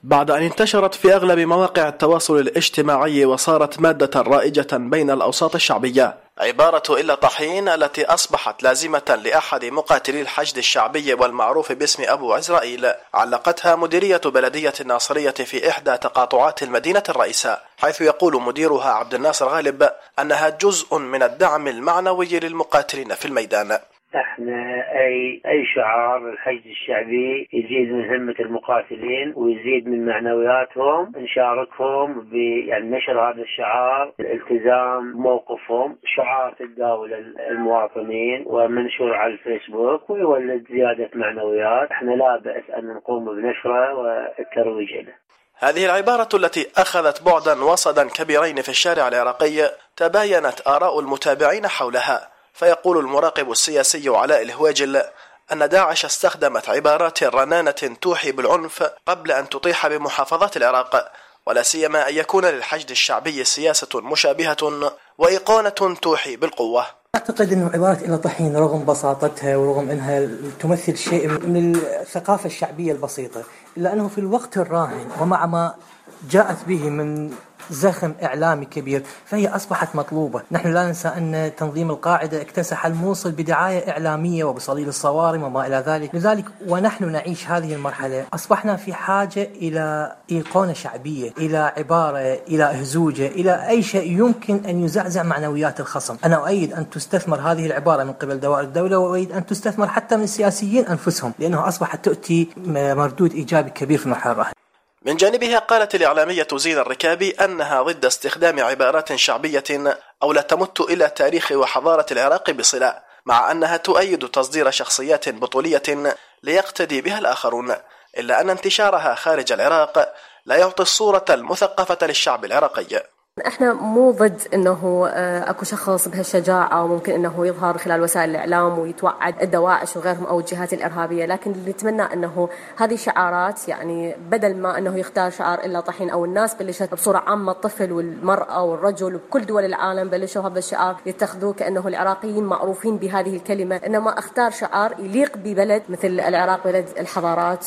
بعد أن انتشرت في أغلب مواقع التواصل الاجتماعي وصارت مادة رائجة بين الأوساط الشعبية عبارة إلا طحين التي أصبحت لازمة لأحد مقاتلي الحشد الشعبي والمعروف باسم أبو عزرائيل، علقتها مديرية بلدية الناصرية في إحدى تقاطعات المدينة الرئيسة، حيث يقول مديرها عبد الناصر غالب أنها جزء من الدعم المعنوي للمقاتلين في الميدان. احنا اي شعار الحشد الشعبي يزيد من همة المقاتلين ويزيد من معنوياتهم، نشاركهم بنشر هذا الشعار، الالتزام موقفهم، شعار تداول المواطنين ومنشور على الفيسبوك ويولد زيادة معنويات. احنا لا بأس ان نقوم بنشره والترويج له. هذه العبارة التي أخذت بعدا وصدا كبيرين في الشارع العراقي تباينت آراء المتابعين حولها، فيقول المراقب السياسي علاء الهواجل أن داعش استخدمت عبارات رنانة توحي بالعنف قبل أن تطيح بمحافظات العراق، ولا سيما أن يكون للحشد الشعبي سياسة مشابهة وإقانة توحي بالقوة. أعتقد أنه عبارة إلا طحين رغم بساطتها ورغم أنها تمثل شيء من الثقافة الشعبية البسيطة، إلا أنه في الوقت الراهن ومع ما جاءت به من زخم إعلامي كبير فهي أصبحت مطلوبة. نحن لا ننسى أن تنظيم القاعدة اكتسح الموصل بدعاية إعلامية وبصليل الصوارم وما إلى ذلك. لذلك ونحن نعيش هذه المرحلة أصبحنا في حاجة إلى إيقونة شعبية، إلى عبارة، إلى أهزوجة، إلى أي شيء يمكن أن يزعزع معنويات الخصم. أنا أؤيد أن تستثمر هذه العبارة من قبل دوائر الدولة، وأؤيد أن تستثمر حتى من السياسيين أنفسهم، لأنها أصبحت تؤتي مردود إيجابي كبير في المرحلة الراهنة. من جانبها قالت الإعلامية زين الركابي أنها ضد استخدام عبارات شعبية أو لا تمت إلى تاريخ وحضارة العراق بصلة، مع أنها تؤيد تصدير شخصيات بطولية ليقتدي بها الآخرون، إلا أن انتشارها خارج العراق لا يعطي الصورة المثقفة للشعب العراقي. احنا مو ضد انه اكو شخص بهالشجاعه وممكن انه يظهر خلال وسائل الاعلام ويتوعد الدواعش وغيرهم او الجهات الارهابيه، لكن اللي نتمنى انه هذه شعارات يعني بدل ما انه يختار شعار الا طحين، او الناس بلشت بصوره عامه الطفل والمراه والرجل وبكل دول العالم بلشوا هذا الشعار يتخذوه كانه العراقيين معروفين بهذه الكلمه، انما اختار شعار يليق ببلد مثل العراق، بلد الحضارات،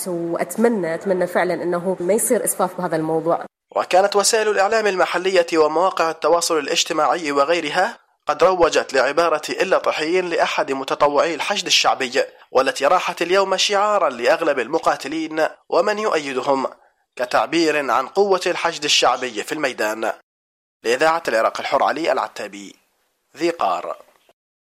واتمنى فعلا انه ما يصير اسفاف بهذا الموضوع. وكانت وسائل الإعلام المحلية ومواقع التواصل الاجتماعي وغيرها قد روجت لعبارة إلا طحين لأحد متطوعي الحشد الشعبي، والتي راحت اليوم شعارا لأغلب المقاتلين ومن يؤيدهم كتعبير عن قوة الحشد الشعبي في الميدان. لإذاعة العراق الحر، علي العتابي، ذي قار.